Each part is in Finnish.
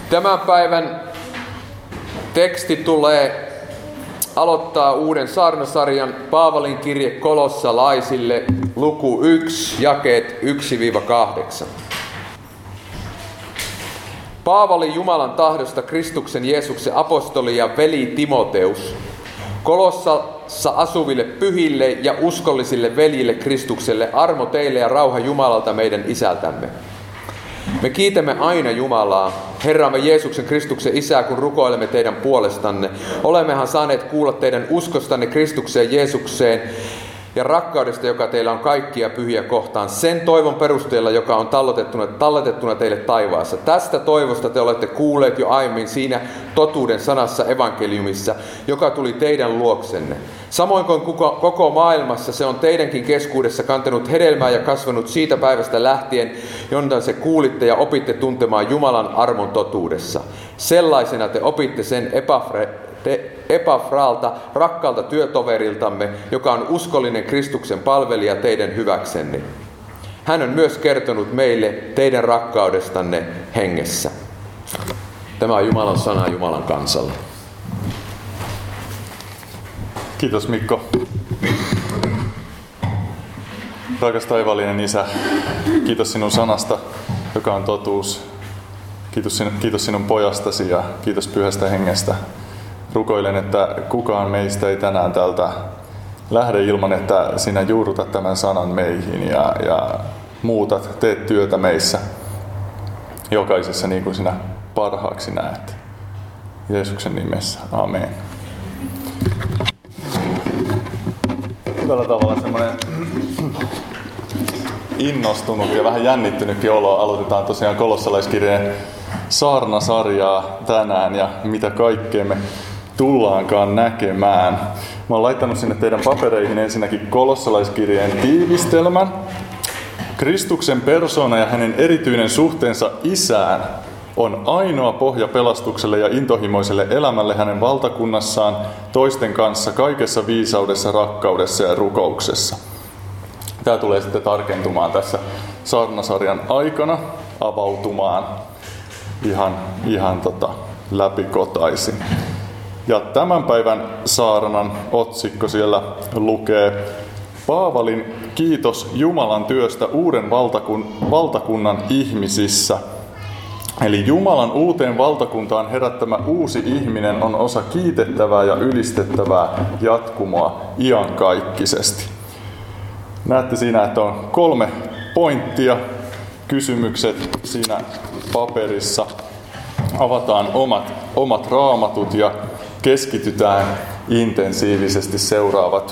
Tämän päivän teksti tulee aloittaa uuden saarnasarjan Paavalin kirje kolossalaisille, luku 1, jakeet 1-8. Paavali Jumalan tahdosta Kristuksen Jeesuksen apostoli ja veli Timoteus, Kolossassa asuville pyhille ja uskollisille veljille Kristukselle, armo teille ja rauha Jumalalta meidän Isältämme. Me kiitämme aina Jumalaa, Herramme Jeesuksen Kristuksen Isää, kun rukoilemme teidän puolestanne. Olemmehan saaneet kuulla teidän uskostanne Kristukseen Jeesukseen ja rakkaudesta, joka teillä on kaikkia pyhiä kohtaan, sen toivon perusteella, joka on talletettuna teille taivaassa. Tästä toivosta te olette kuulleet jo aiemmin siinä totuuden sanassa evankeliumissa, joka tuli teidän luoksenne. Samoin kuin koko maailmassa se on teidänkin keskuudessa kantanut hedelmää ja kasvanut siitä päivästä lähtien, jonne se kuulitte ja opitte tuntemaan Jumalan armon totuudessa. Sellaisena te opitte sen Epafralta, rakkaalta työtoveriltamme, joka on uskollinen Kristuksen palvelija teidän hyväksenne. Hän on myös kertonut meille teidän rakkaudestanne hengessä. Tämä on Jumalan sana Jumalan kansalle. Kiitos Mikko. Rakas taivaallinen Isä, kiitos sinun sanasta, joka on totuus. Kiitos sinun pojastasi ja kiitos Pyhästä Hengestä. Rukoilen, että kukaan meistä ei tänään täältä lähde ilman, että sinä juurrutat tämän sanan meihin ja muutat, teet työtä meissä jokaisessa niin kuin sinä parhaaksi näet. Jeesuksen nimessä. Amen. Hyvällä tavalla semmoinen innostunut ja vähän jännittynytkin olo. Aloitetaan tosiaan kolossalaiskirjeen saarnasarjaa tänään ja mitä kaikkea me tullaankaan näkemään. Mä oon laittanut sinne teidän papereihin ensinnäkin kolossalaiskirjeen tiivistelmän. Kristuksen persoona ja hänen erityinen suhteensa Isään on ainoa pohja pelastukselle ja intohimoiselle elämälle hänen valtakunnassaan toisten kanssa kaikessa viisaudessa, rakkaudessa ja rukouksessa. Tämä tulee sitten tarkentumaan tässä saarnasarjan aikana, avautumaan ihan läpikotaisin. Ja tämän päivän saarnan otsikko siellä lukee: Paavalin kiitos Jumalan työstä uuden valtakunnan ihmisissä. Eli Jumalan uuteen valtakuntaan herättämä uusi ihminen on osa kiitettävää ja ylistettävää jatkumoa iankaikkisesti. Näette siinä, että on 3 pointtia, kysymykset siinä paperissa. Avataan omat raamatut ja keskitytään intensiivisesti seuraavat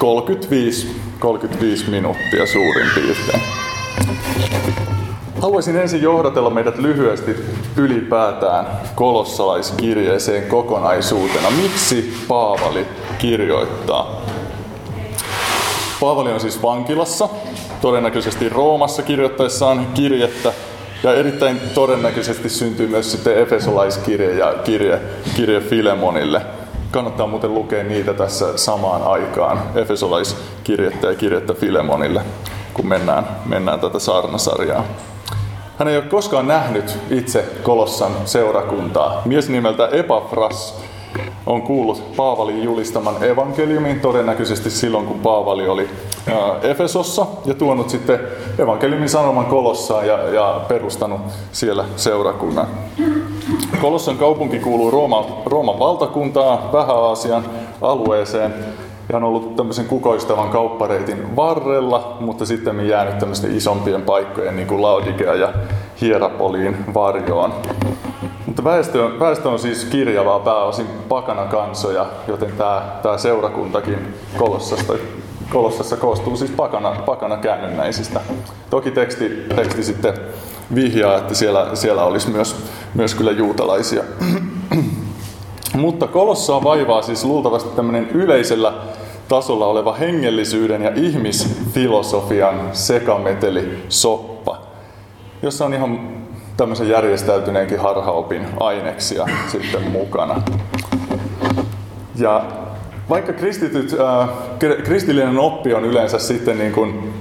35 minuuttia suurin piirtein. Haluaisin ensin johdatella meidät lyhyesti ylipäätään kolossalaiskirjeeseen kokonaisuutena. Miksi Paavali kirjoittaa? Paavali on siis vankilassa, todennäköisesti Roomassa kirjoittaessaan kirjettä, ja erittäin todennäköisesti syntyy myös sitten efesolaiskirje ja kirje Filemonille. Kannattaa muuten lukea niitä tässä samaan aikaan, efesolaiskirjettä ja kirjettä Filemonille, kun mennään tätä saarnasarjaa. Hän ei ole koskaan nähnyt itse Kolossan seurakuntaa. Mies nimeltä Epafras on kuullut Paavalin julistaman evankeliumin todennäköisesti silloin, kun Paavali oli Efesossa ja tuonut sitten evankeliumin sanoman Kolossaan ja perustanut siellä seurakunnan. Kolossan kaupunki kuuluu Rooman valtakuntaan, Vähä-Aasian alueeseen ja on ollut tämmöisen kukoistavan kauppareitin varrella, mutta sitten jäänyt tämmöisten isompien paikkojen niin kuin Laodikea ja Hierapoliin varjoon. Mutta väestö on siis kirjavaa, pääosin pakanakansoja, joten tämä seurakuntakin Kolossassa koostuu siis pakanakäännynnäisistä. Toki teksti sitten vihjaa, että siellä olisi myös kyllä juutalaisia. Mutta Kolossaa vaivaa siis luultavasti tämmöinen yleisellä tasolla oleva hengellisyyden ja ihmisfilosofian sekametelisoppa, jossa on ihan tämmöisen järjestäytyneenkin harhaopin aineksia sitten mukana. Ja vaikka kristillinen oppi on yleensä sitten niin kuin,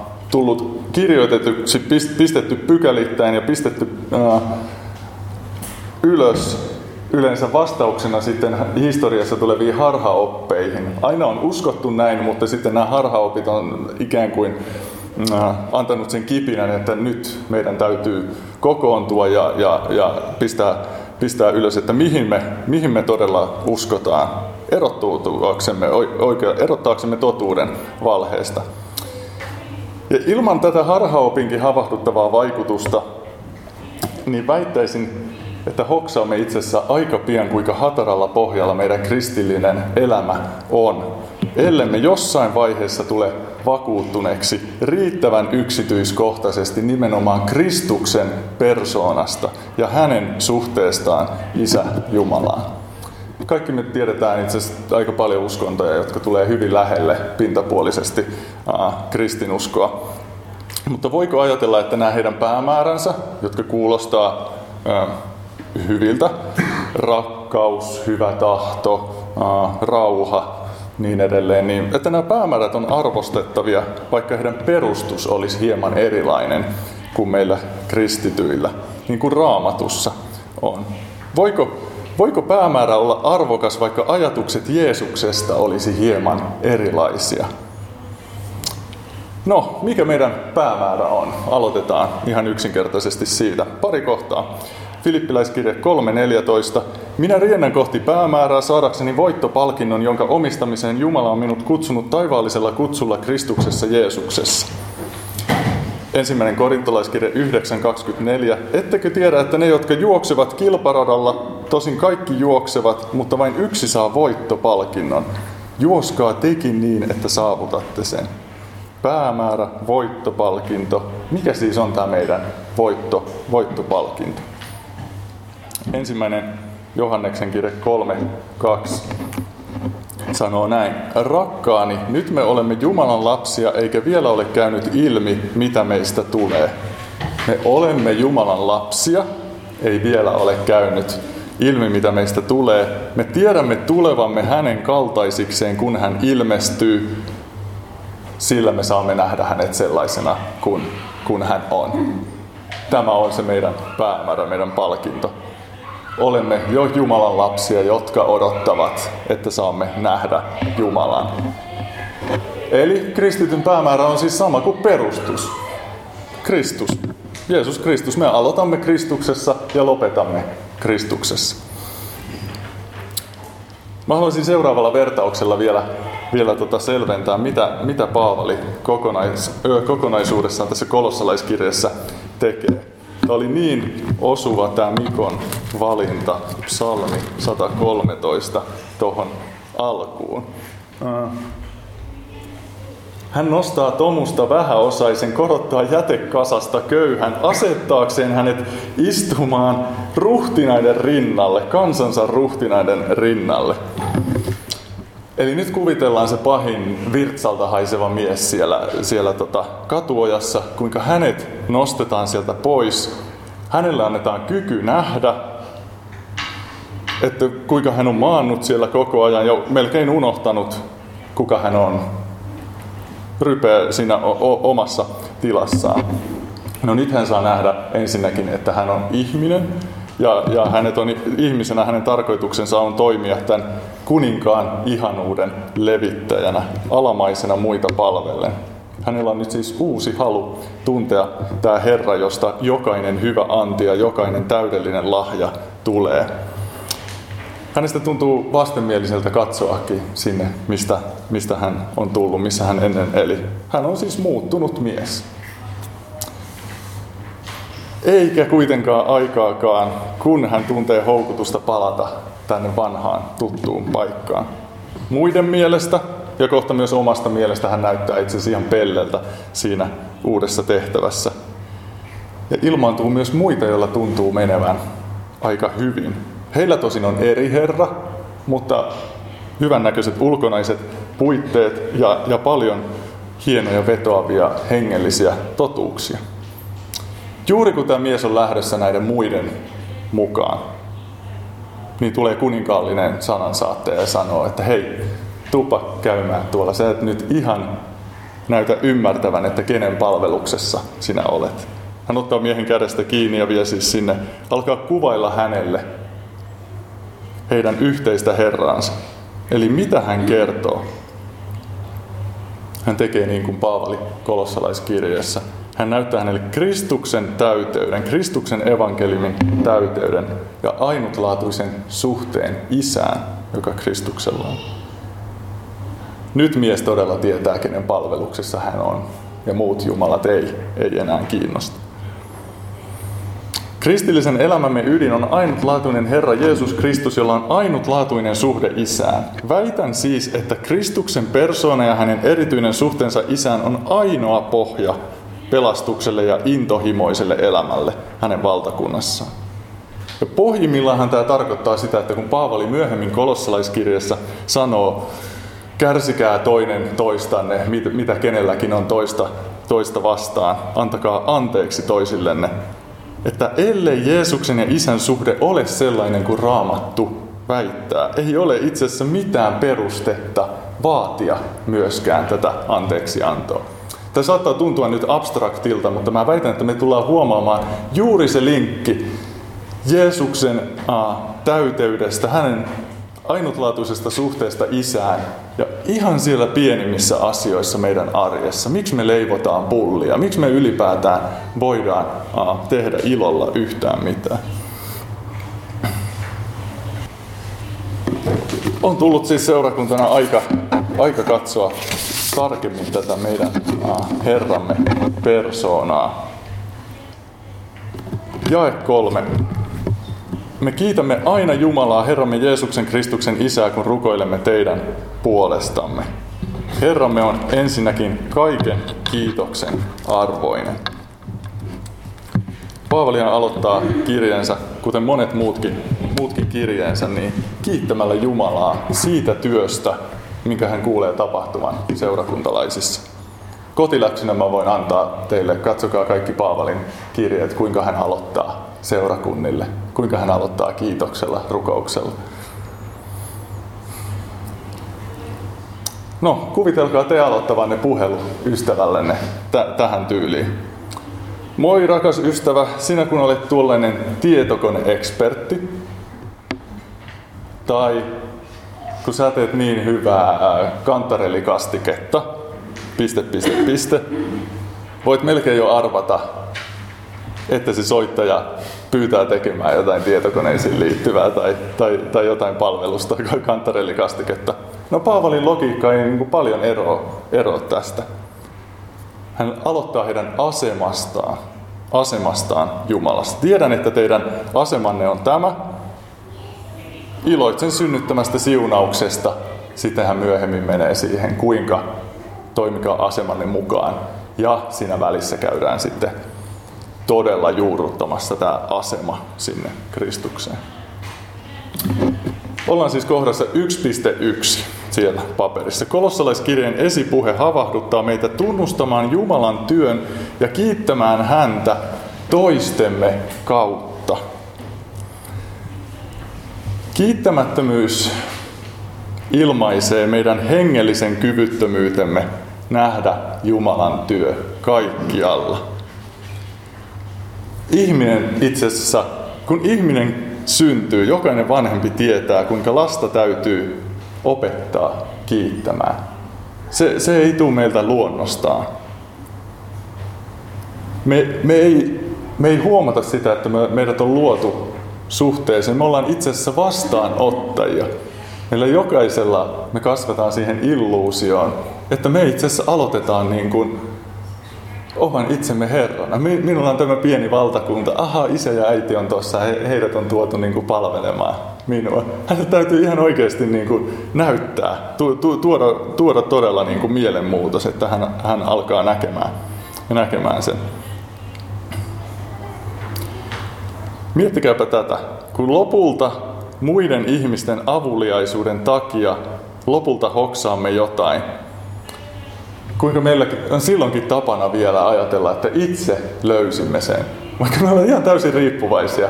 tullut kirjoitetuksi, pistetty pykälittäin ja pistetty ylös yleensä vastauksena sitten historiassa tuleviin harhaoppeihin. Aina on uskottu näin, mutta sitten nämä harhaopit on ikään kuin antanut sen kipinän, että nyt meidän täytyy kokoontua ja pistää ylös, että mihin me todella uskotaan, erottaaksemme totuuden valheesta. Ja ilman tätä harhaopinkin havahduttavaa vaikutusta, niin väittäisin, että hoksaamme itse asiassa aika pian, kuinka hataralla pohjalla meidän kristillinen elämä on, ellemme jossain vaiheessa tule vakuuttuneeksi riittävän yksityiskohtaisesti nimenomaan Kristuksen persoonasta ja hänen suhteestaan Isä Jumalaan. Kaikki me tiedetään itse asiassa aika paljon uskontoja, jotka tulee hyvin lähelle pintapuolisesti kristinuskoa. Mutta voiko ajatella, että nämä heidän päämääränsä, jotka kuulostaa hyviltä, rakkaus, hyvä tahto, rauha, niin edelleen, niin että nämä päämäärät on arvostettavia, vaikka heidän perustus olisi hieman erilainen kuin meillä kristityillä, niin kuin Raamatussa on. Voiko päämäärä olla arvokas, vaikka ajatukset Jeesuksesta olisi hieman erilaisia? No, mikä meidän päämäärä on? Aloitetaan ihan yksinkertaisesti siitä. Pari kohtaa. Filippiläiskirje 3.14. Minä riennän kohti päämäärää saadakseni voittopalkinnon, jonka omistamiseen Jumala on minut kutsunut taivaallisella kutsulla Kristuksessa Jeesuksessa. 1. Korintolaiskirje 9.24. Ettekö tiedä, että ne, jotka juoksevat kilparadalla, tosin kaikki juoksevat, mutta vain yksi saa voittopalkinnon. Juoskaa tekin niin, että saavutatte sen. Päämäärä, voittopalkinto. Mikä siis on tämä meidän voittopalkinto? 1. Johanneksen kirje 3.2 sanoo näin. Rakkaani, nyt me olemme Jumalan lapsia, eikä vielä ole käynyt ilmi, mitä meistä tulee. Me olemme Jumalan lapsia, ei vielä ole käynyt ilmi, mitä meistä tulee. Me tiedämme tulevamme hänen kaltaisikseen, kun hän ilmestyy. Sillä me saamme nähdä hänet sellaisena, kun hän on. Tämä on se meidän päämäärä, meidän palkinto. Olemme jo Jumalan lapsia, jotka odottavat, että saamme nähdä Jumalan. Eli kristityn päämäärä on siis sama kuin perustus. Kristus. Jeesus Kristus. Me aloitamme Kristuksessa ja lopetamme Kristuksessa. Mä haluaisin seuraavalla vertauksella vielä selventää, mitä Paavali kokonaisuudessaan tässä kolossalaiskirjassa tekee. Tämä oli niin osuva tämä Mikon valinta, psalmi 113 tuohon alkuun. Hän nostaa tomusta vähäosaisen, korottaa jätekasasta köyhän, asettaakseen hänet istumaan ruhtinaiden rinnalle, kansansa ruhtinaiden rinnalle. Eli nyt kuvitellaan se pahin virtsalta haiseva mies siellä katuojassa, kuinka hänet nostetaan sieltä pois. Hänelle annetaan kyky nähdä, että kuinka hän on maannut siellä koko ajan ja melkein unohtanut, kuka hän on. Rypeä siinä omassa tilassaan. No nyt hän saa nähdä ensinnäkin, että hän on ihminen. Ja hänet on ihmisenä, hänen tarkoituksensa on toimia tämän kuninkaan ihanuuden levittäjänä, alamaisena muita palvellen. Hänellä on nyt siis uusi halu tuntea tämä Herra, josta jokainen hyvä anti ja jokainen täydellinen lahja tulee. Hänestä tuntuu vastenmieliseltä katsoakin sinne, mistä hän on tullut, missä hän ennen eli. Hän on siis muuttunut mies. Eikä kuitenkaan aikaakaan, kun hän tuntee houkutusta palata tänne vanhaan tuttuun paikkaan. Muiden mielestä ja kohta myös omasta mielestä hän näyttää itse asiassa ihan pelleltä siinä uudessa tehtävässä. Ja ilmaantuu myös muita, joilla tuntuu menevän aika hyvin. Heillä tosin on eri Herra, mutta hyvännäköiset ulkonaiset puitteet ja paljon hienoja vetoavia hengellisiä totuuksia. Juuri kun tämä mies on lähdössä näiden muiden mukaan, niin tulee kuninkaallinen sanansaattaja ja sanoo, että hei, tupa käymään tuolla. Sä et nyt ihan näytä ymmärtävän, että kenen palveluksessa sinä olet. Hän ottaa miehen kädestä kiinni ja vie siis sinne, alkaa kuvailla hänelle heidän yhteistä Herraansa. Eli mitä hän kertoo? Hän tekee niin kuin Paavali kolossalaiskirjeessä. Hän näyttää hänelle Kristuksen täyteyden, Kristuksen evankeliumin täyteyden ja ainutlaatuisen suhteen Isään, joka Kristuksella on. Nyt mies todella tietää, kenen palveluksessa hän on, ja muut jumalat ei enää kiinnosta. Kristillisen elämämme ydin on ainutlaatuinen Herra Jeesus Kristus, jolla on ainutlaatuinen suhde Isään. Väitän siis, että Kristuksen persoona ja hänen erityinen suhteensa Isään on ainoa pohja pelastukselle ja intohimoiselle elämälle hänen valtakunnassaan. Ja pohjimmillaanhan tämä tarkoittaa sitä, että kun Paavali myöhemmin kolossalaiskirjassa sanoo, kärsikää toinen toistanne, mitä kenelläkin on toista vastaan, antakaa anteeksi toisillenne, että ellei Jeesuksen ja Isän suhde ole sellainen kuin Raamattu väittää, ei ole itse asiassa mitään perustetta vaatia myöskään tätä anteeksiantoa. Tämä saattaa tuntua nyt abstraktilta, mutta mä väitän, että me tullaan huomaamaan juuri se linkki Jeesuksen täyteydestä, hänen ainutlaatuisesta suhteesta Isään ja ihan siellä pienimmissä asioissa meidän arjessa. Miksi me leivotaan pullia? Miksi me ylipäätään voidaan tehdä ilolla yhtään mitään? On tullut siis seurakuntana aika katsoa tarkemmin tätä meidän Herramme persoonaa. Jae 3. Me kiitämme aina Jumalaa, Herramme Jeesuksen Kristuksen Isää, kun rukoilemme teidän puolestamme. Herramme on ensinnäkin kaiken kiitoksen arvoinen. Paavalihan aloittaa kirjeensä, kuten monet muutkin kirjeensä, niin kiittämällä Jumalaa siitä työstä, minkä hän kuulee tapahtuvan seurakuntalaisissa. Kotiläksynä mä voin antaa teille, katsokaa kaikki Paavalin kirjeet, kuinka hän aloittaa seurakunnille, kuinka hän aloittaa kiitoksella, rukouksella. No, kuvitelkaa te aloittavanne puhelu ystävällenne tähän tyyliin. Moi rakas ystävä, sinä kun olet tuollainen tietokoneekspertti, tai kun sä teet niin hyvää kantarellikastiketta, ... voit melkein jo arvata, että se soittaja pyytää tekemään jotain tietokoneisiin liittyvää tai jotain palvelusta, kantarellikastiketta. No Paavalin logiikka ei niin kuin paljon eroa tästä. Hän aloittaa heidän asemastaan Jumalasta. Tiedän, että teidän asemanne on tämä. Iloitsen synnyttämästä siunauksesta. Sitten hän myöhemmin menee siihen, kuinka toimikaa asemanne mukaan. Ja siinä välissä käydään sitten todella juurruttamassa tämä asema sinne Kristukseen. Ollaan siis kohdassa 1.1 siellä paperissa. Kolossalaiskirjeen esipuhe havahduttaa meitä tunnustamaan Jumalan työn ja kiittämään häntä toistemme kautta. Kiittämättömyys ilmaisee meidän hengellisen kyvyttömyytemme nähdä Jumalan työ kaikkialla. Ihminen itse asiassa, kun ihminen syntyy, jokainen vanhempi tietää, kuinka lasta täytyy opettaa kiittämään. Se ei tule meiltä luonnostaan. Me ei huomata sitä, että meidät on luotu suhteeseen. Me ollaan itse asiassa vastaanottajia. Meillä jokaisella me kasvetaan siihen illuusioon, että me itse asiassa aloitetaan niin kuin oman itsemme Herrana. Minulla on tämä pieni valtakunta. Aha, isä ja äiti on tuossa. Heidät on tuotu niin kuin palvelemaan minua. Hänelle täytyy ihan oikeasti niin kuin näyttää, tuoda todella niin kuin mielenmuutos, että hän alkaa näkemään sen. Miettikääpä tätä. Kun lopulta muiden ihmisten avuliaisuuden takia lopulta hoksaamme jotain, kuinka meilläkin on silloinkin tapana vielä ajatella, että itse löysimme sen. Vaikka me olemme ihan täysin riippuvaisia.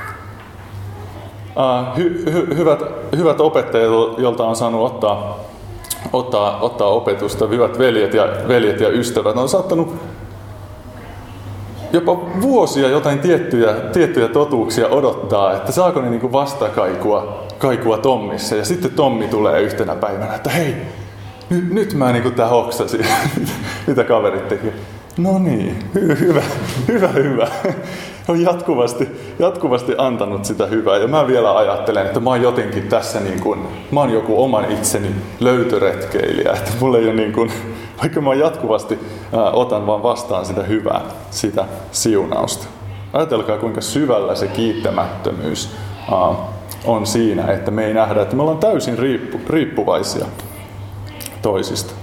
Hyvät opettajat, joilta on saanut ottaa opetusta, hyvät veljet ja ystävät, on saattanut jopa vuosia jotain tiettyjä totuuksia odottaa, että saako ne niin kuin vastakaikua Tommissa. Ja sitten Tommi tulee yhtenä päivänä, että hei, nyt mä niin kuin tää hoksasin, mitä kaverit teki. No niin, hyvä. On jatkuvasti antanut sitä hyvää. Ja mä vielä ajattelen, että mä oon jotenkin tässä niin kuin, mä oon joku oman itseni löytöretkeilijä. Että mulla ei ole niin kuin, vaikka mä jatkuvasti otan vaan vastaan sitä hyvää, sitä siunausta. Ajatelkaa, kuinka syvällä se kiittämättömyys on siinä, että me ei nähdä, että me ollaan täysin riippuvaisia toisista.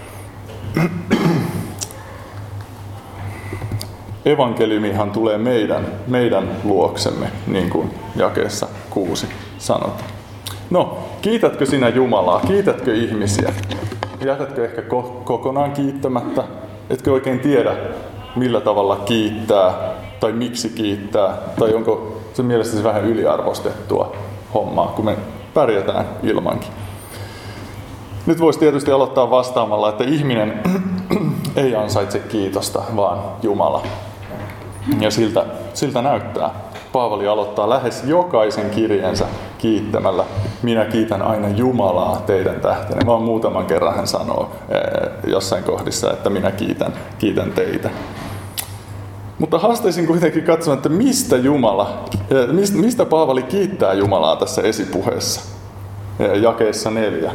Evankeliumihan tulee meidän luoksemme, niin kuin jakeessa 6 sanotaan. No, kiitätkö sinä Jumalaa? Kiitätkö ihmisiä? Jätätkö ehkä kokonaan kiittämättä? Etkö oikein tiedä, millä tavalla kiittää tai miksi kiittää? Tai onko se mielestäsi vähän yliarvostettua hommaa, kun me pärjätään ilmankin? Nyt voisi tietysti aloittaa vastaamalla, että ihminen ei ansaitse kiitosta, vaan Jumala. Ja siltä näyttää. Paavali aloittaa lähes jokaisen kirjeensä kiittämällä. Minä kiitän aina Jumalaa teidän tähtenne. Vaan muutaman kerran hän sanoo jossain kohdissa, että minä kiitän teitä. Mutta haastaisin kuitenkin katsomaan, että mistä Paavali kiittää Jumalaa tässä esipuheessa. Jakeessa 4.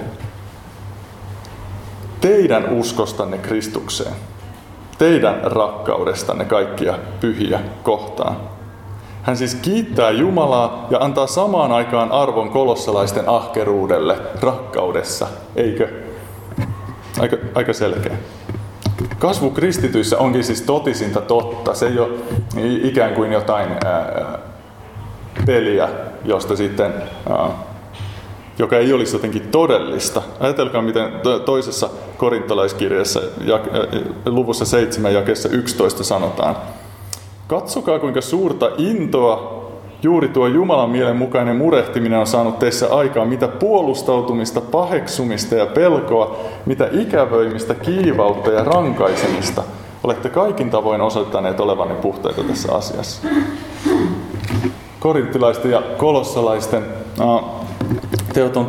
Teidän uskostanne Kristukseen. Teidän rakkaudestanne kaikkia pyhiä kohtaan. Hän siis kiittää Jumalaa ja antaa samaan aikaan arvon kolossalaisten ahkeruudelle rakkaudessa, eikö? Aika selkeä. Kasvu kristityissä onkin siis totisinta totta. Se ei ole ikään kuin jotain peliä, josta sitten, joka ei olisi jotenkin todellista. Ajatelkaa, miten toisessa korintolaiskirjassa luvussa 7 jakeessa 11 sanotaan. Katsokaa, kuinka suurta intoa juuri tuo Jumalan mielen mukainen murehtiminen on saanut teissä aikaa, mitä puolustautumista, paheksumista ja pelkoa, mitä ikävöimistä, kiivautta ja rankaisemista. Olette kaikin tavoin osoittaneet olevanne puhtaita tässä asiassa. Korinttilaisten ja kolossalaisten teot on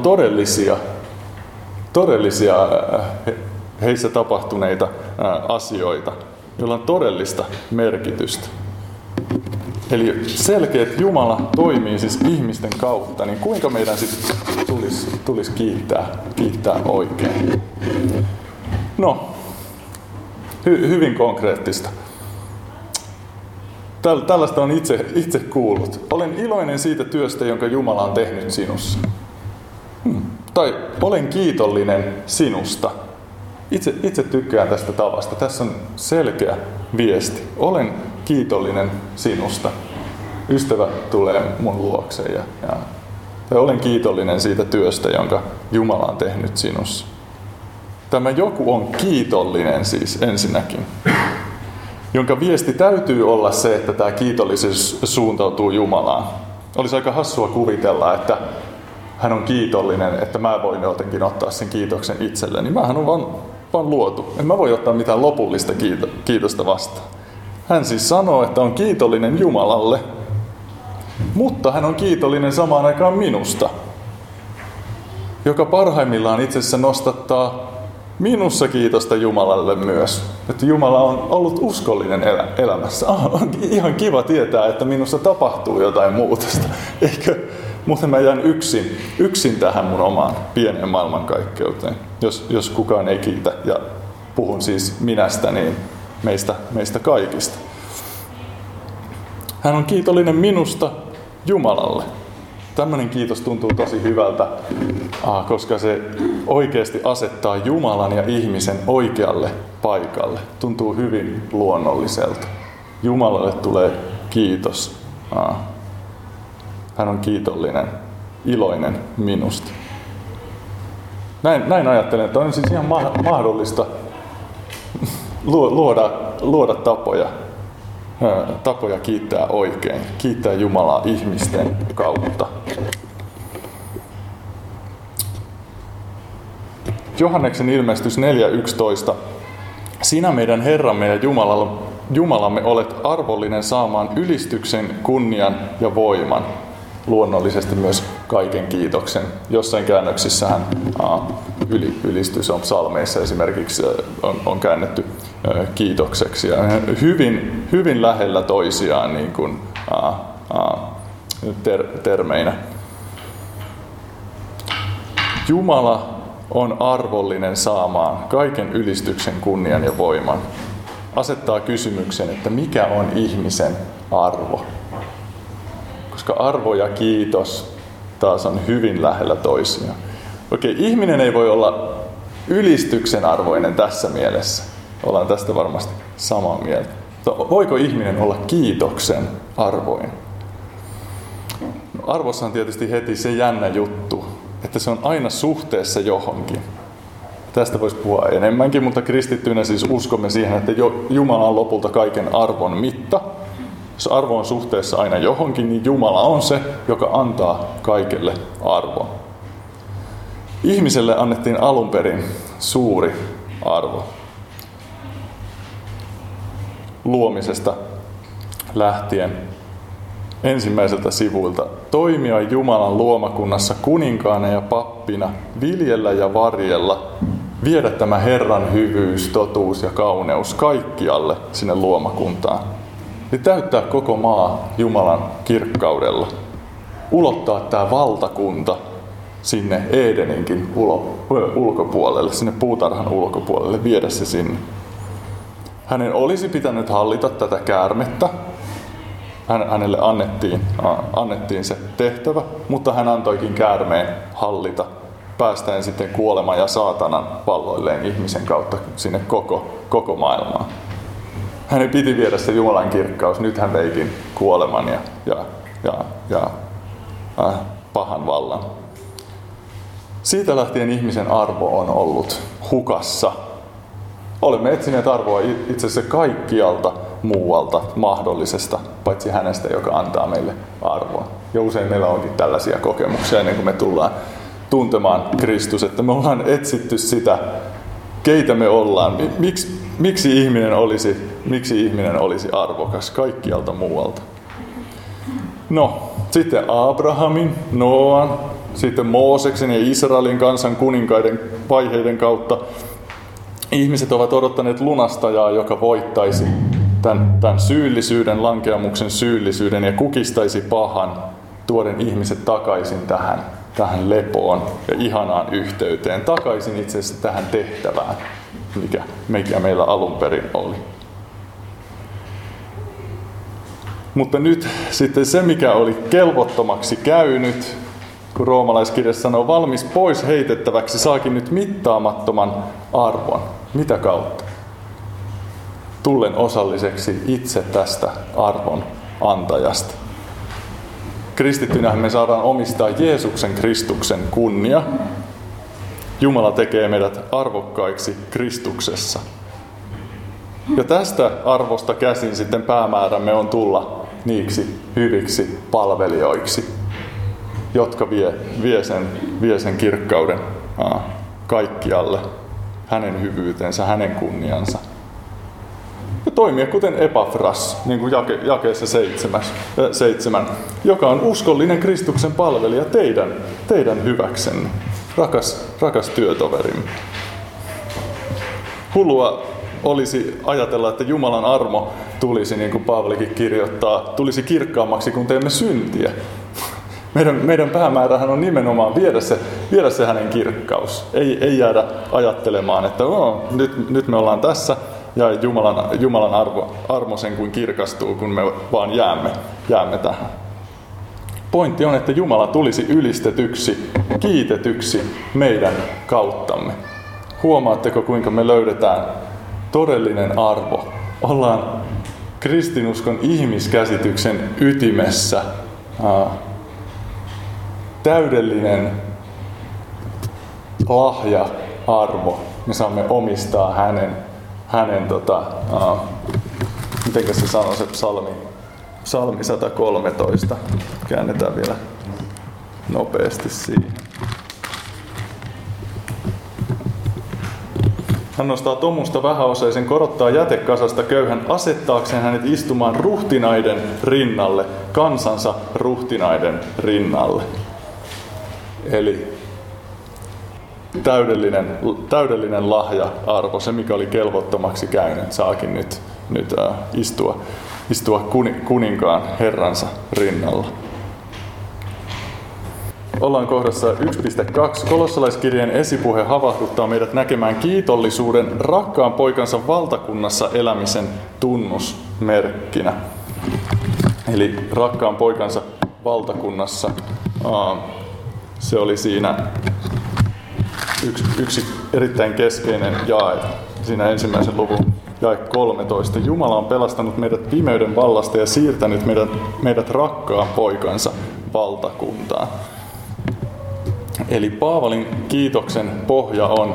todellisia heissä tapahtuneita asioita, joilla on todellista merkitystä. Eli selkeä, että Jumala toimii siis ihmisten kautta, niin kuinka meidän sitten tulisi kiittää oikein? No, hyvin konkreettista. Tällaista on itse kuullut. Olen iloinen siitä työstä, jonka Jumala on tehnyt sinussa. Tai olen kiitollinen sinusta. Itse tykkään tästä tavasta. Tässä on selkeä viesti. Olen kiitollinen sinusta. Ystävä tulee mun luokseen ja olen kiitollinen siitä työstä, jonka Jumala on tehnyt sinussa. Tämä joku on kiitollinen siis ensinnäkin, jonka viesti täytyy olla se, että tämä kiitollisuus suuntautuu Jumalaan. Olisi aika hassua kuvitella, että hän on kiitollinen, että mä voin jotenkin ottaa sen kiitoksen itselleni. Mähän on vaan luotu. En mä voi ottaa mitään lopullista kiitosta vastaan. Hän siis sanoo, että on kiitollinen Jumalalle, mutta hän on kiitollinen samaan aikaan minusta, joka parhaimmillaan itse asiassa nostattaa minussa kiitosta Jumalalle myös. Että Jumala on ollut uskollinen elämässä. On ihan kiva tietää, että minussa tapahtuu jotain muutosta. Mutta mä jään yksin tähän mun omaan pieneen maailmankaikkeuteen. Jos kukaan ei kiitä, ja puhun siis minästä, niin meistä kaikista. Hän on kiitollinen minusta Jumalalle. Tämmöinen kiitos tuntuu tosi hyvältä, koska se oikeasti asettaa Jumalan ja ihmisen oikealle paikalle. Tuntuu hyvin luonnolliselta. Jumalalle tulee kiitos. Hän on kiitollinen, iloinen minusta. Näin ajattelen, että on siis ihan mahdollista luoda tapoja kiittää oikein, kiittää Jumalaa ihmisten kautta. Johanneksen ilmestys 4.11. Sinä meidän Herramme ja Jumalamme, olet arvollinen saamaan ylistyksen, kunnian ja voiman. Luonnollisesti myös kaiken kiitoksen. Jossain käännöksissähän ylistys on psalmeissa esimerkiksi on käännetty kiitokseksi. Ja hyvin lähellä toisiaan niin kuin, termeinä. Jumala on arvollinen saamaan kaiken ylistyksen, kunnian ja voiman. Asettaa kysymyksen, että mikä on ihmisen arvo? Koska arvo ja kiitos taas on hyvin lähellä toisiaan. Okei, ihminen ei voi olla ylistyksen arvoinen tässä mielessä. Ollaan tästä varmasti samaa mieltä. Voiko ihminen olla kiitoksen arvoinen? No, arvossa on tietysti heti se jännä juttu, että se on aina suhteessa johonkin. Tästä voisi puhua enemmänkin, mutta kristittyinä siis uskomme siihen, että Jumala on lopulta kaiken arvon mitta. Jos arvo on suhteessa aina johonkin, niin Jumala on se, joka antaa kaikelle arvon. Ihmiselle annettiin alun perin suuri arvo. Luomisesta lähtien ensimmäiseltä sivuilta toimia Jumalan luomakunnassa kuninkaana ja pappina, viljellä ja varjella, viedä tämä Herran hyvyys, totuus ja kauneus kaikkialle sinne luomakuntaan. Eli täyttää koko maa Jumalan kirkkaudella. Ulottaa tämä valtakunta sinne Edeninkin ulkopuolelle, sinne puutarhan ulkopuolelle, viedä se sinne. Hänen olisi pitänyt hallita tätä käärmettä. Hänelle annettiin se tehtävä, mutta hän antoikin käärmeen hallita, päästäen sitten kuoleman ja saatanan palloilleen ihmisen kautta sinne koko maailmaan. Hänen piti viedä se Jumalan kirkkaus, nyt hän veikin kuoleman ja pahan vallan. Siitä lähtien ihmisen arvo on ollut hukassa. Olemme etsineet arvoa itse asiassa kaikkialta muualta mahdollisesta, paitsi hänestä, joka antaa meille arvoa. Ja usein meillä onkin tällaisia kokemuksia ennen kuin me tullaan tuntemaan Kristus, että me ollaan etsitty sitä, keitä me ollaan, miksi ihminen olisi arvokas kaikkialta muualta. No, sitten Abrahamin, Noan, sitten Mooseksen ja Israelin kansan kuninkaiden vaiheiden kautta ihmiset ovat odottaneet lunastajaa, joka voittaisi tämän syyllisyyden, lankeamuksen syyllisyyden ja kukistaisi pahan, tuoden ihmiset takaisin tähän lepoon ja ihanaan yhteyteen, takaisin itse asiassa tähän tehtävään, mikä meillä alun perin oli. Mutta nyt sitten se, mikä oli kelvottomaksi käynyt, kun roomalaiskirja sanoo, valmis pois heitettäväksi, saakin nyt mittaamattoman arvon. Mitä kautta? Tullen osalliseksi itse tästä arvon antajasta. Kristittynähän me saadaan omistaa Jeesuksen Kristuksen kunnia. Jumala tekee meidät arvokkaiksi Kristuksessa. Ja tästä arvosta käsin sitten päämäärämme on tulla niiksi hyviksi palvelijoiksi, jotka vie sen kirkkauden kaikkialle, hänen hyvyytensä, hänen kunniansa. Ja toimia kuten Epafras, niin kuin jakeessa 7, joka on uskollinen Kristuksen palvelija teidän hyväksenne, rakas työtoverimme. Hullua olisi ajatella, että Jumalan armo tulisi, niin kuin Paavalikin kirjoittaa, tulisi kirkkaammaksi, kun teemme syntiä. Meidän päämäärähän on nimenomaan viedä se hänen kirkkaus. Ei jäädä ajattelemaan, että nyt me ollaan tässä ja Jumalan armo sen kuin kirkastuu, kun me vaan jäämme tähän. Pointti on, että Jumala tulisi ylistetyksi, kiitetyksi meidän kauttamme. Huomaatteko, kuinka me löydetään todellinen arvo? Ollaan kristinuskon ihmiskäsityksen ytimessä. Täydellinen lahja-arvo. Me saamme omistaa hänen mitenkä se sanoo se psalmi 113. Käännetään vielä nopeasti siihen. Hän nostaa tomusta vähäosaisen, korottaa jätekasasta köyhän asettaakseen hänet istumaan ruhtinaiden rinnalle, kansansa ruhtinaiden rinnalle. Eli täydellinen lahja-arvo, se mikä oli kelvottomaksi käynyt, saakin nyt istua kuninkaan Herransa rinnalla. Ollaan kohdassa 1.2. Kolossalaiskirjeen esipuhe havahduttaa meidät näkemään kiitollisuuden rakkaan poikansa valtakunnassa elämisen tunnusmerkkinä. Eli rakkaan poikansa valtakunnassa, se oli siinä yksi erittäin keskeinen jae, siinä ensimmäisen luvun jae 13. Jumala on pelastanut meidät pimeyden vallasta ja siirtänyt meidät rakkaan poikansa valtakuntaan. Eli Paavalin kiitoksen pohja on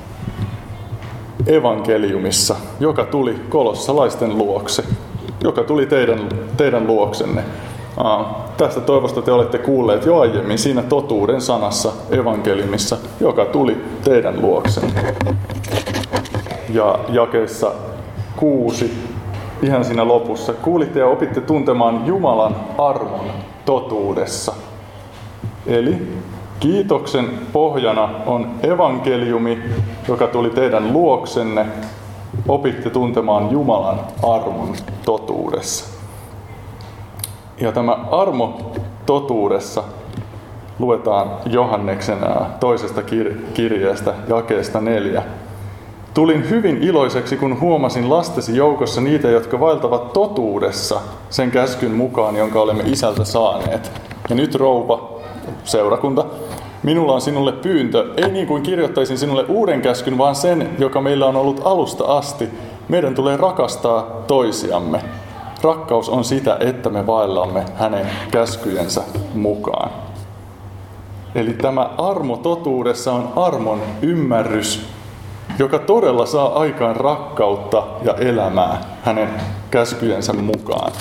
evankeliumissa, joka tuli kolossalaisten luokse, joka tuli teidän luoksenne. Tästä toivosta te olette kuulleet jo aiemmin siinä totuuden sanassa evankeliumissa, joka tuli teidän luoksenne. Ja jakeessa 6, ihan siinä lopussa, kuulitte ja opitte tuntemaan Jumalan armon totuudessa. Eli kiitoksen pohjana on evankeliumi, joka tuli teidän luoksenne. Opitte tuntemaan Jumalan armon totuudessa. Ja tämä armo totuudessa luetaan Johanneksen toisesta kirjeestä, jakeesta 4. Tulin hyvin iloiseksi, kun huomasin lastesi joukossa niitä, jotka vaeltavat totuudessa sen käskyn mukaan, jonka olemme isältä saaneet. Ja nyt rouva, seurakunta, minulla on sinulle pyyntö, ei niin kuin kirjoittaisin sinulle uuden käskyn, vaan sen, joka meillä on ollut alusta asti. Meidän tulee rakastaa toisiamme. Rakkaus on sitä, että me vaellamme hänen käskyjensä mukaan. Eli tämä armo totuudessa on armon ymmärrys, joka todella saa aikaan rakkautta ja elämää hänen käskyjensä mukaan.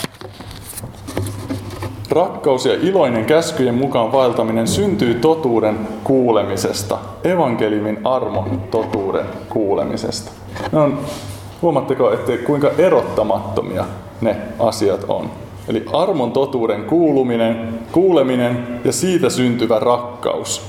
Rakkaus ja iloinen käskyjen mukaan vaeltaminen syntyy totuuden kuulemisesta, evankeliumin armon totuuden kuulemisesta. Huomatteko, että kuinka erottamattomia ne asiat on. Eli armon totuuden kuuleminen ja siitä syntyvä rakkaus.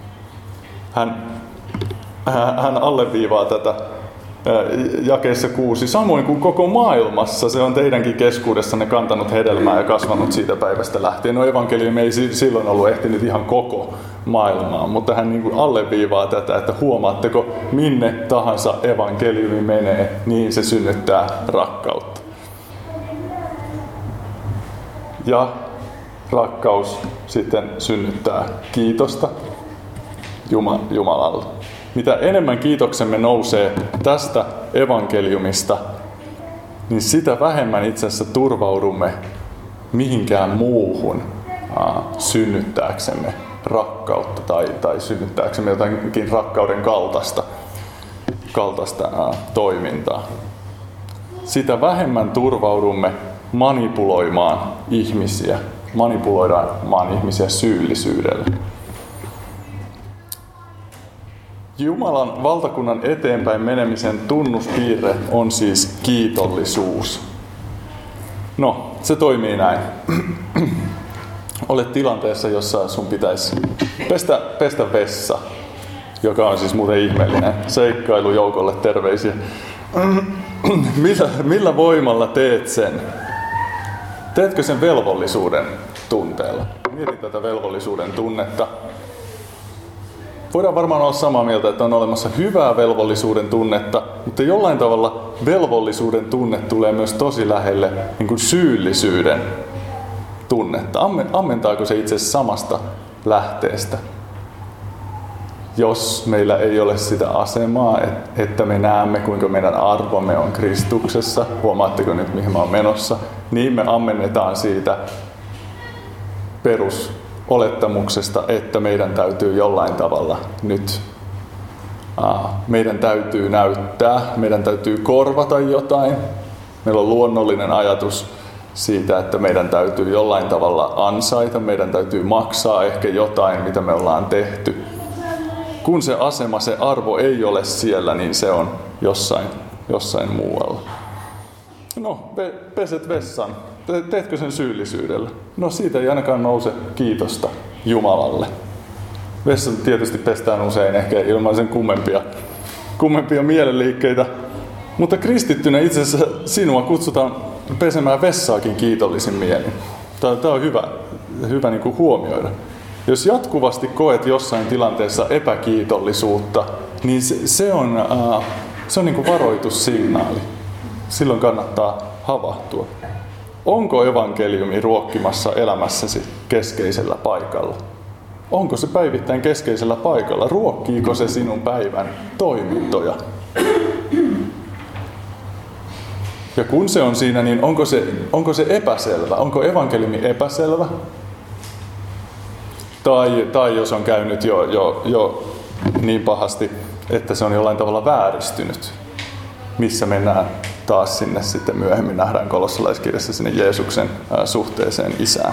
Hän alleviivaa tätä jakeessa 6. Samoin kuin koko maailmassa, se on teidänkin keskuudessanne kantanut hedelmää ja kasvanut siitä päivästä lähtien. No evankeliumi ei silloin ollut ehtinyt ihan koko maailmaan, mutta hän niin kuin alleviivaa tätä, että huomaatteko, minne tahansa evankeliumi menee, niin se synnyttää rakkautta. Ja rakkaus sitten synnyttää kiitosta Jumalalle. Mitä enemmän kiitoksemme nousee tästä evankeliumista, niin sitä vähemmän itse asiassa turvaudumme mihinkään muuhun synnyttääksemme rakkautta tai synnyttääksemme jotakin rakkauden kaltaista toimintaa. Sitä vähemmän turvaudumme manipuloimaan ihmisiä syyllisyydellä. Jumalan valtakunnan eteenpäin menemisen tunnuspiirre on siis kiitollisuus. No, se toimii näin. Olet tilanteessa, jossa sun pitäisi pestä vessa, joka on siis muuten ihmeellinen seikkailujoukolle terveisiä. Millä voimalla teet sen? Teetkö sen velvollisuuden tunteella? Mieti tätä velvollisuuden tunnetta. Voidaan varmaan olla samaa mieltä, että on olemassa hyvää velvollisuuden tunnetta, mutta jollain tavalla velvollisuuden tunne tulee myös tosi lähelle niin kuin syyllisyyden tunnetta. Ammentaako se itse asiassa samasta lähteestä? Jos meillä ei ole sitä asemaa, että me näemme, kuinka meidän arvomme on Kristuksessa, huomaatteko nyt, mihin mä oon menossa, niin me ammennetaan siitä perusolettamuksesta, että meidän täytyy jollain tavalla nyt, meidän täytyy näyttää, meidän täytyy korvata jotain. Meillä on luonnollinen ajatus siitä, että meidän täytyy jollain tavalla ansaita, meidän täytyy maksaa ehkä jotain, mitä me ollaan tehty. kun se asema, se arvo ei ole siellä, niin se on jossain muualla. No, peset vessan. Teetkö sen syyllisyydellä? No siitä ei ainakaan nouse kiitosta Jumalalle. Vessa tietysti pestään usein ehkä ilman sen kummempia mielenliikkeitä. Mutta kristittynä itse asiassa sinua kutsutaan pesemään vessaakin kiitollisin mielin. Tämä on hyvä niin kuin huomioida. Jos jatkuvasti koet jossain tilanteessa epäkiitollisuutta, niin se on niin kuin varoitussignaali. Silloin kannattaa havahtua. Onko evankeliumi ruokkimassa elämässäsi keskeisellä paikalla? Onko se päivittäin keskeisellä paikalla? Ruokkiiko se sinun päivän toimintoja? Ja kun se on siinä, niin onko se epäselvä? Onko evankeliumi epäselvä? Tai jos on käynyt jo niin pahasti, että se on jollain tavalla vääristynyt, missä mennään taas sinne sitten myöhemmin nähdään kolossalaiskirjassa sinne Jeesuksen suhteeseen Isään.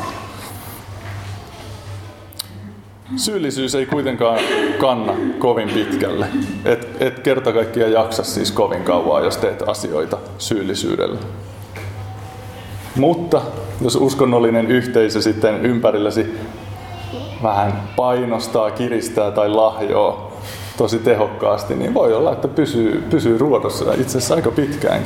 Syyllisyys ei kuitenkaan kanna kovin pitkälle. Et kerta kaikkiaan jaksa siis kovin kauan, jos teet asioita syyllisyydellä. Mutta jos uskonnollinen yhteisö sitten ympärilläsi vähän painostaa, kiristää tai lahjoo tosi tehokkaasti, niin voi olla, että pysyy ruodossa itse asiassa aika pitkään.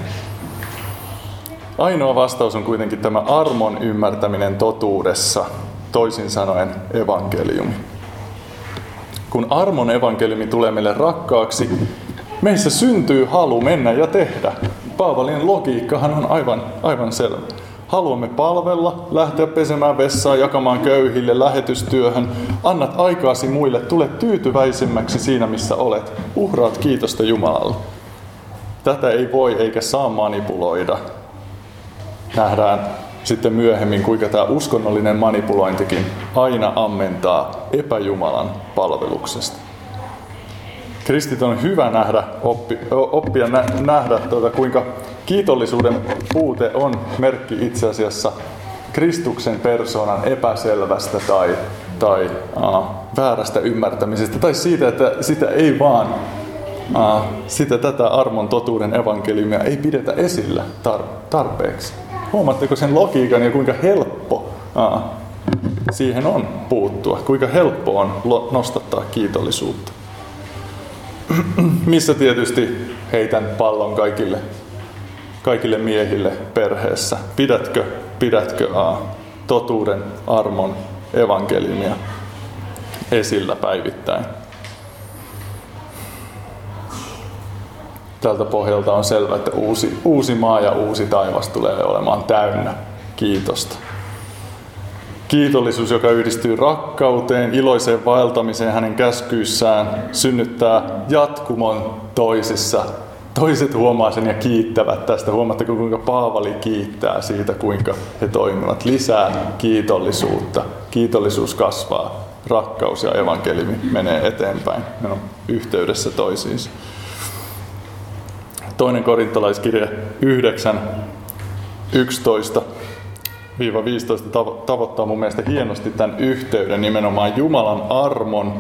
Ainoa vastaus on kuitenkin tämä armon ymmärtäminen totuudessa, toisin sanoen evankeliumi. Kun armon evankeliumi tulee meille rakkaaksi, meissä syntyy halu mennä ja tehdä. Paavalin logiikkahan on aivan selvä. Haluamme palvella, lähteä pesemään vessaa, jakamaan köyhille, lähetystyöhön. Annat aikaasi muille, tule tyytyväisemmäksi siinä, missä olet. Uhraat kiitosta Jumalalle. Tätä ei voi eikä saa manipuloida. Nähdään sitten myöhemmin, kuinka tämä uskonnollinen manipulointikin aina ammentaa epäjumalan palveluksesta. Kristit on hyvä oppia nähdä, kuinka kiitollisuuden puute on merkki itse asiassa Kristuksen persoonan epäselvästä tai väärästä ymmärtämisestä, tai siitä, että sitä ei vaan tätä armon totuuden evankeliumia ei pidetä esillä tarpeeksi. Huomaatteko sen logiikan ja kuinka helppo siihen on puuttua, kuinka helppo on nostattaa kiitollisuutta. Missä tietysti heitän pallon kaikille miehille perheessä. Pidätkö totuuden, armon, evankeliumia esillä päivittäin? Tältä pohjalta on selvää, että uusi maa ja uusi taivas tulee olemaan täynnä kiitosta. Kiitollisuus, joka yhdistyy rakkauteen, iloiseen vaeltamiseen hänen käskyissään, synnyttää jatkumon toisissa. Toiset huomaa sen ja kiittävät tästä. Huomaatteko, kuinka Paavali kiittää siitä, kuinka he toimivat. Lisää kiitollisuutta. Kiitollisuus kasvaa. Rakkaus ja evankeliumi menee eteenpäin. Ne on yhteydessä toisiinsa. 2. korintolaiskirje 9:11-15 tavoittaa mun mielestä hienosti tämän yhteyden nimenomaan Jumalan armon,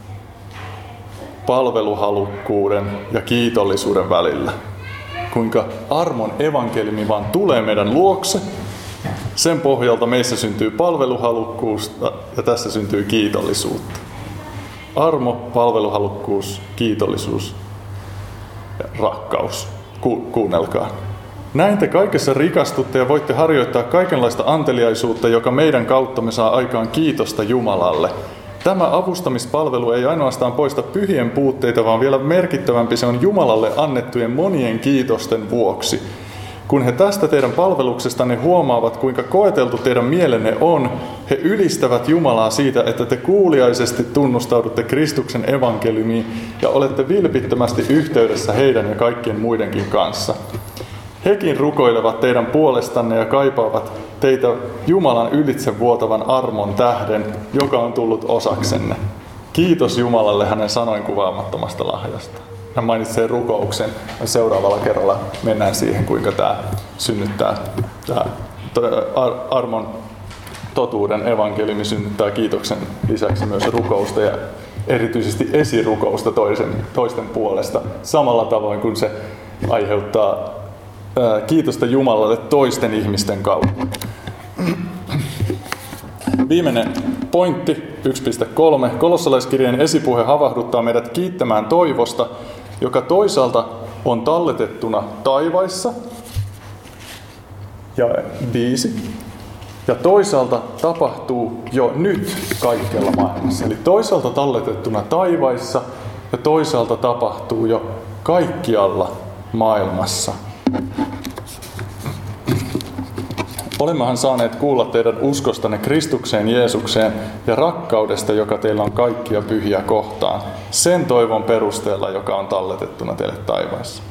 palveluhalukkuuden ja kiitollisuuden välillä. Kuinka armon evankeliumi vaan tulee meidän luokse, sen pohjalta meissä syntyy palveluhalukkuutta ja tässä syntyy kiitollisuutta. Armo, palveluhalukkuus, kiitollisuus ja rakkaus. Kuunnelkaa. Näin te kaikessa rikastutte ja voitte harjoittaa kaikenlaista anteliaisuutta, joka meidän kauttamme saa aikaan kiitosta Jumalalle. Tämä avustamispalvelu ei ainoastaan poista pyhien puutteita, vaan vielä merkittävämpi se on Jumalalle annettujen monien kiitosten vuoksi. Kun he tästä teidän palveluksestanne huomaavat, kuinka koeteltu teidän mielenne on, he ylistävät Jumalaa siitä, että te kuuliaisesti tunnustaudutte Kristuksen evankeliumiin ja olette vilpittömästi yhteydessä heidän ja kaikkien muidenkin kanssa. Hekin rukoilevat teidän puolestanne ja kaipaavat teitä Jumalan ylitsevuotavan armon tähden, joka on tullut osaksenne. Kiitos Jumalalle hänen sanoin kuvaamattomasta lahjasta. Hän mainitsee rukouksen. Seuraavalla kerralla mennään siihen, kuinka tämä synnyttää, tämä armon totuuden evankeliumi synnyttää kiitoksen lisäksi myös rukousta ja erityisesti esirukousta toisten puolesta, samalla tavoin kuin se aiheuttaa kiitosta Jumalalle toisten ihmisten kautta. Viimeinen pointti, 1.3. Kolossalaiskirjeen esipuhe havahduttaa meidät kiittämään toivosta, joka toisaalta on talletettuna taivaissa, ja 5. Ja toisaalta tapahtuu jo nyt kaikkialla maailmassa. Eli toisaalta talletettuna taivaissa ja toisaalta tapahtuu jo kaikkialla maailmassa. Olemmehan saaneet kuulla teidän uskostanne Kristukseen Jeesukseen ja rakkaudesta, joka teillä on kaikkia pyhiä kohtaan, sen toivon perusteella, joka on talletettuna teille taivaissa.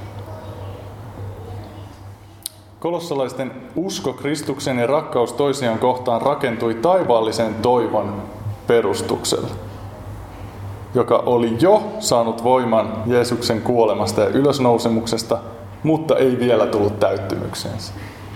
Kolossalaisten usko Kristukseen ja rakkaus toisiaan kohtaan rakentui taivaallisen toivon perustuksella, joka oli jo saanut voiman Jeesuksen kuolemasta ja ylösnousemuksesta, mutta ei vielä tullut täyttymykseensä.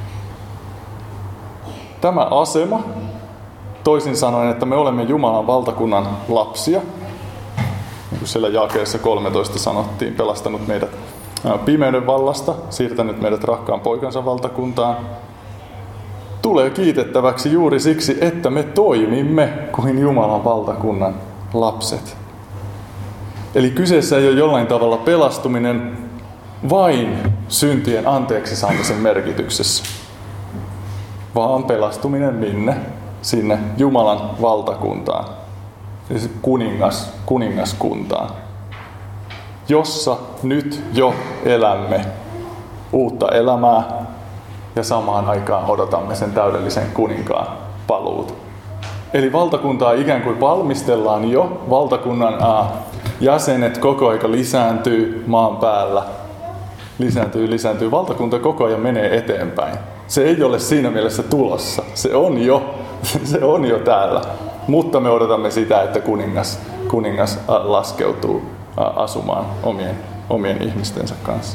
Tämä asema, toisin sanoen, että me olemme Jumalan valtakunnan lapsia, niin kuin siellä jakeessa 13 sanottiin, pelastanut meidät pimeyden vallasta, siirtänyt meidät rakkaan poikansa valtakuntaan, tulee kiitettäväksi juuri siksi, että me toimimme kuin Jumalan valtakunnan lapset. Eli kyseessä ei ole jollain tavalla pelastuminen vain syntien anteeksi saamisen merkityksessä, vaan pelastuminen minne? Sinne Jumalan valtakuntaan, siis kuningaskuntaan, jossa nyt jo elämme uutta elämää ja samaan aikaan odotamme sen täydellisen kuninkaan paluuta. Eli valtakuntaa ikään kuin valmistellaan jo, valtakunnan jäsenet koko ajan lisääntyy maan päällä, lisääntyy, valtakunta koko ajan menee eteenpäin. Se ei ole siinä mielessä tulossa, se on jo täällä, mutta me odotamme sitä, että kuningas laskeutuu asumaan omien ihmistensä kanssa.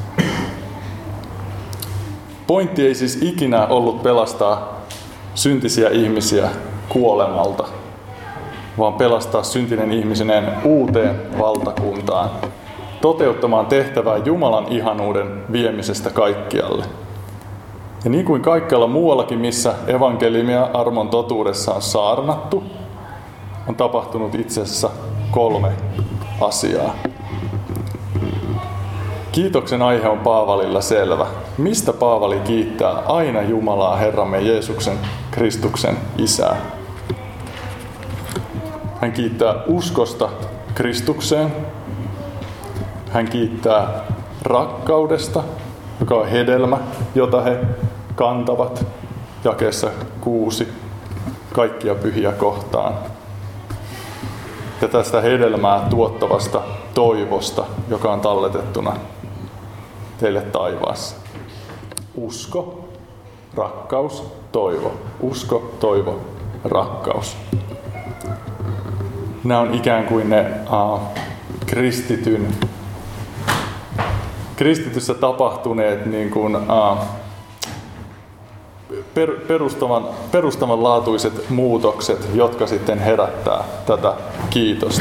Pointti ei siis ikinä ollut pelastaa syntisiä ihmisiä kuolemalta, vaan pelastaa syntinen ihminen uuteen valtakuntaan, toteuttamaan tehtävää Jumalan ihanuuden viemisestä kaikkialle. Ja niin kuin kaikkialla muuallakin, missä evankeliumia armon totuudessa on saarnattu, on tapahtunut itse asiassa 3 asiaa. Kiitoksen aihe on Paavalilla selvä. Mistä Paavali kiittää aina Jumalaa, Herramme Jeesuksen Kristuksen Isää? Hän kiittää uskosta Kristukseen. Hän kiittää rakkaudesta, joka on hedelmä, jota he kantavat jakeessa 6 kaikkia pyhiä kohtaan. Ja tästä hedelmää tuottavasta toivosta, joka on talletettuna teille taivaassa. Usko, rakkaus, toivo. Usko, toivo, rakkaus. Nämä on ikään kuin ne kristityssä tapahtuneet niin kuin, perustavanlaatuiset muutokset, jotka sitten herättää tätä kiitosta.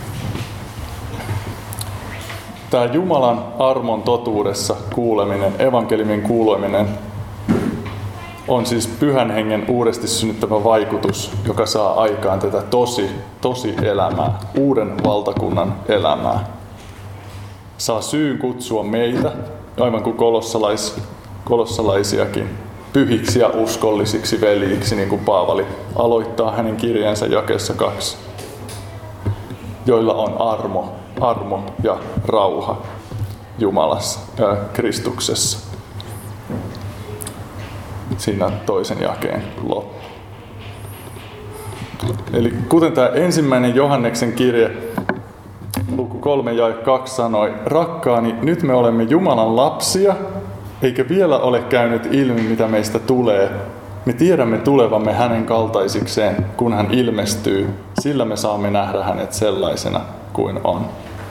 Tämä Jumalan armon totuudessa kuuleminen, evankeliumin kuuleminen, on siis Pyhän Hengen uudesti synnyttävä vaikutus, joka saa aikaan tätä tosi elämää, uuden valtakunnan elämää. Saa syyn kutsua meitä, aivan kuin kolossalaisiakin, pyhiksi ja uskollisiksi veljiksi, niin kuin Paavali aloittaa hänen kirjeensä jakeessa 2, joilla on armo ja rauha Jumalassa ja Kristuksessa. Siinä toisen jakeen loppu. Eli kuten tämä ensimmäinen Johanneksen kirje, luku 3 ja 2 sanoi, rakkaani, nyt me olemme Jumalan lapsia, eikä vielä ole käynyt ilmi, mitä meistä tulee. Me tiedämme tulevamme hänen kaltaisikseen, kun hän ilmestyy, sillä me saamme nähdä hänet sellaisena kuin on.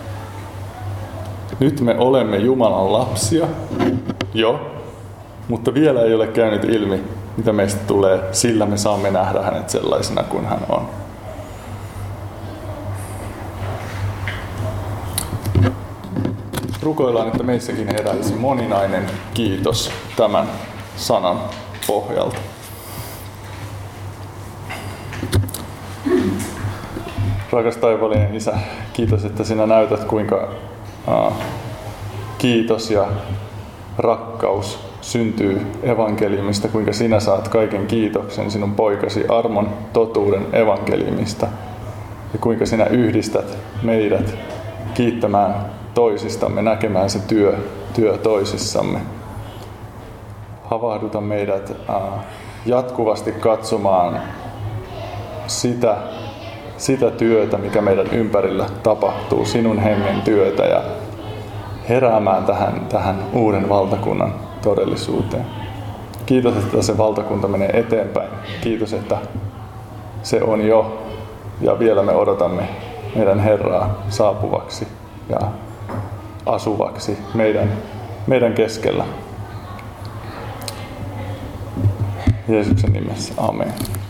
Nyt me olemme Jumalan lapsia, jo, mutta vielä ei ole käynyt ilmi, mitä meistä tulee, sillä me saamme nähdä hänet sellaisena kuin hän on. rukoillaan, että meissäkin heräisi moninainen kiitos tämän sanan pohjalta. Rakas taivaallinen Isä, kiitos, että sinä näytät, kuinka kiitos ja rakkaus syntyy evankeliumista, kuinka sinä saat kaiken kiitoksen sinun poikasi armon totuuden evankeliumista ja kuinka sinä yhdistät meidät kiittämään toisistamme, näkemään se työ toisissamme. Havahduta meidät jatkuvasti katsomaan sitä työtä, mikä meidän ympärillä tapahtuu, sinun hengen työtä ja heräämään tähän uuden valtakunnan todellisuuteen. Kiitos, että se valtakunta menee eteenpäin. Kiitos, että se on jo ja vielä me odotamme meidän Herraa saapuvaksi ja asuvaksi meidän keskellä. Jeesuksen nimessä. Amen.